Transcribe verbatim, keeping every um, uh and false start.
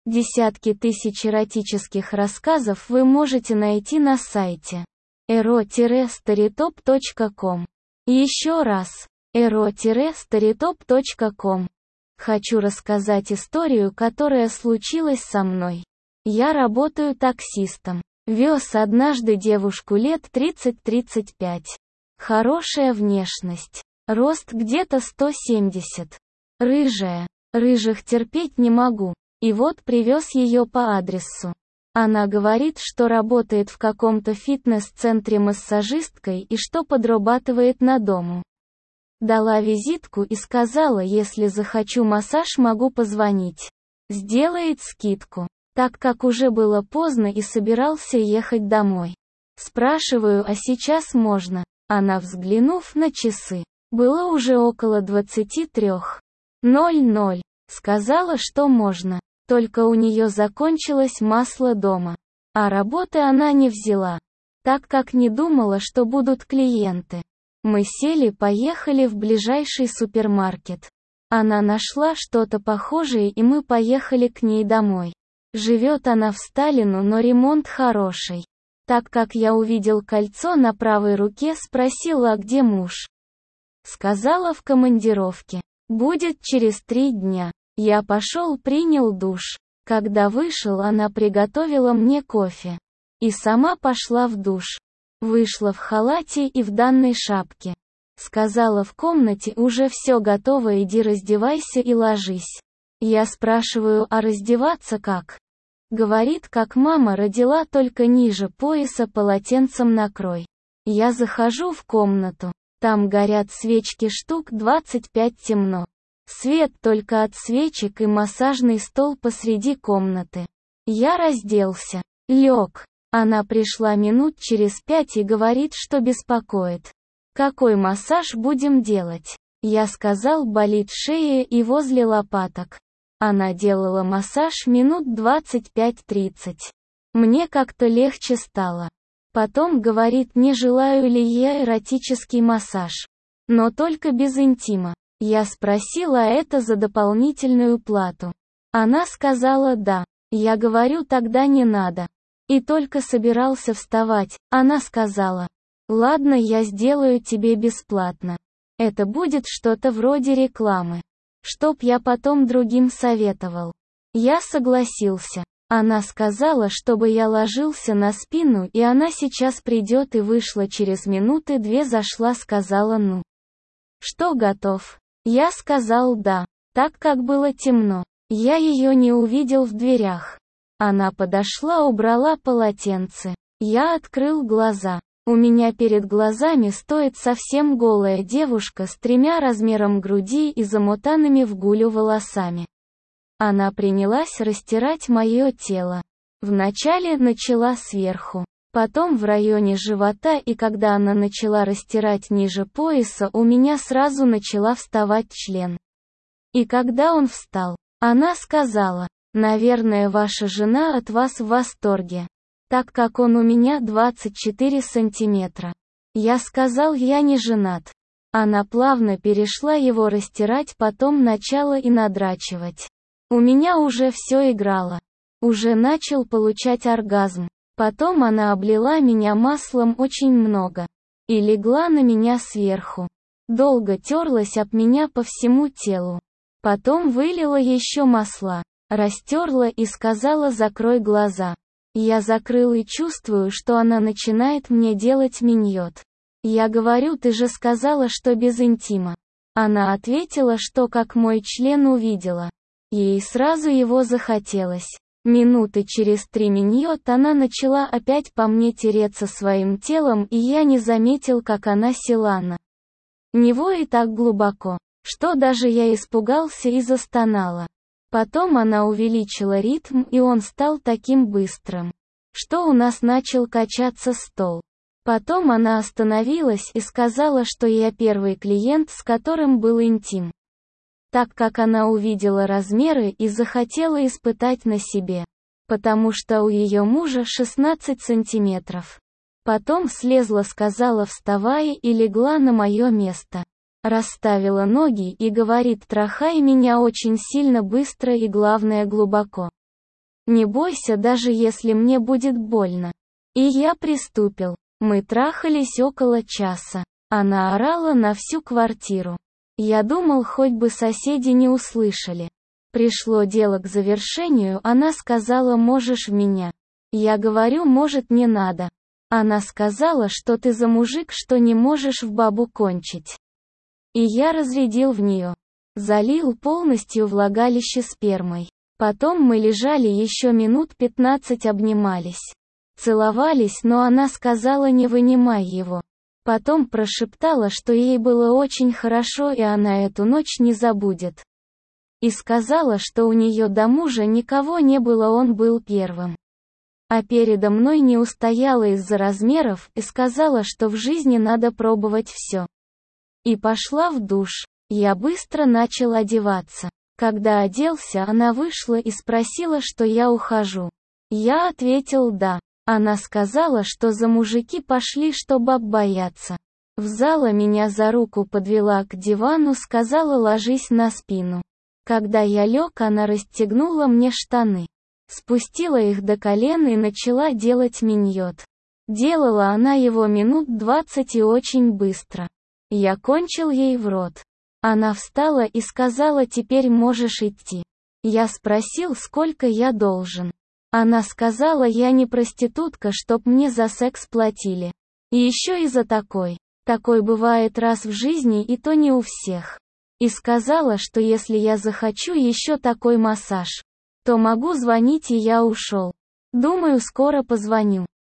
Десятки тысяч эротических рассказов вы можете найти на сайте эро старитоп точка ком. Еще раз, эро старитоп точка ком. Хочу рассказать историю, которая случилась со мной. Я работаю таксистом. Вез однажды девушку лет тридцать-тридцать пять. Хорошая внешность. Рост где-то сто семьдесят. Рыжая. Рыжих терпеть не могу. И вот привез ее по адресу. Она говорит, что работает в каком-то фитнес-центре массажисткой и что подрабатывает на дому. Дала визитку и сказала, если захочу массаж, могу позвонить. Сделает скидку. Так как уже было поздно и собирался ехать домой. Спрашиваю, а сейчас можно? Она, взглянув на часы, было уже около двадцати трёх ноль-ноль, сказала, что можно. Только у нее закончилось масло дома. А работы она не взяла, так как не думала, что будут клиенты. Мы сели, поехали в ближайший супермаркет. Она нашла что-то похожее, и мы поехали к ней домой. Живет она в Сталину, но ремонт хороший. Так как я увидел кольцо на правой руке, спросила, а где муж? Сказала, в командировке. Будет через три дня. Я пошел, принял душ. Когда вышел, она приготовила мне кофе. И сама пошла в душ. Вышла в халате и в данной шапке. Сказала, в комнате уже все готово, иди раздевайся и ложись. Я спрашиваю, а раздеваться как? Говорит, как мама родила, только ниже пояса полотенцем накрой. Я захожу в комнату. Там горят свечки штук двадцать пять, темно. Свет только от свечек и массажный стол посреди комнаты. Я разделся. Лег. Она пришла минут через пять и говорит, что беспокоит. Какой массаж будем делать? Я сказал, болит шея и возле лопаток. Она делала массаж минут двадцать пять-тридцать. Мне как-то легче стало. Потом говорит, не желаю ли я эротический массаж. Но только без интима. Я спросила, а это за дополнительную плату. Она сказала да. Я говорю, тогда не надо. И только собирался вставать, она сказала, ладно, я сделаю тебе бесплатно. Это будет что-то вроде рекламы. Чтоб я потом другим советовал. Я согласился. Она сказала, чтобы я ложился на спину, и она сейчас придет, и вышла через минуты две, зашла, сказала, ну. Что, готов? Я сказал да. Так как было темно. Я ее не увидел в дверях. Она подошла, убрала полотенце. Я открыл глаза. У меня перед глазами стоит совсем голая девушка с тремя размером груди и замотанными в гулю волосами. Она принялась растирать мое тело. Вначале начала сверху, потом в районе живота, и когда она начала растирать ниже пояса, у меня сразу начала вставать член. И когда он встал, она сказала, наверное, ваша жена от вас в восторге. Так как он у меня двадцать четыре сантиметра. Я сказал, я не женат. Она плавно перешла его растирать, потом начала и надрачивать. У меня уже все играло. Уже начал получать оргазм. Потом она облила меня маслом очень много. И легла на меня сверху. Долго терлась об меня по всему телу. Потом вылила еще масла. Растерла и сказала, закрой глаза. Я закрыл и чувствую, что она начинает мне делать миньот. Я говорю, ты же сказала, что без интима. Она ответила, что как мой член увидела. Ей сразу его захотелось. Минуты через три миньот она начала опять по мне тереться своим телом, и я не заметил, как она села на него и так глубоко, что даже я испугался и застонала. Потом она увеличила ритм, и он стал таким быстрым, что у нас начал качаться стол. Потом она остановилась и сказала, что я первый клиент, с которым был интим. Так как она увидела размеры и захотела испытать на себе. Потому что у ее мужа шестнадцать сантиметров. Потом слезла, сказала, вставай, и легла на мое место. Расставила ноги и говорит, трахай меня очень сильно, быстро и, главное, глубоко. Не бойся, даже если мне будет больно. И я приступил. Мы трахались около часа. Она орала на всю квартиру. Я думал, хоть бы соседи не услышали. Пришло дело к завершению, она сказала: можешь в меня. Я говорю: может, не надо. Она сказала, что ты за мужик, что не можешь в бабу кончить. И я разрядил в нее. Залил полностью влагалище спермой. Потом мы лежали еще минут пятнадцать, обнимались. Целовались, но она сказала: не вынимай его. Потом прошептала, что ей было очень хорошо и она эту ночь не забудет. И сказала, что у нее до мужа никого не было, он был первым. А передо мной не устояла из-за размеров и сказала, что в жизни надо пробовать все. И пошла в душ. Я быстро начал одеваться. Когда оделся, она вышла и спросила, что я ухожу. Я ответил да. Она сказала, что за мужики пошли, что баб боятся. Взяла меня за руку, подвела к дивану, сказала: ложись на спину. Когда я лег, она расстегнула мне штаны. Спустила их до колен и начала делать миньот. Делала она его минут двадцать и очень быстро. Я кончил ей в рот. Она встала и сказала: теперь можешь идти. Я спросил, сколько я должен. Она сказала: я не проститутка, чтоб мне за секс платили. И еще и за такой. Такой бывает раз в жизни, и то не у всех. И сказала, что если я захочу еще такой массаж, то могу звонить, и я ушел. Думаю, скоро позвоню.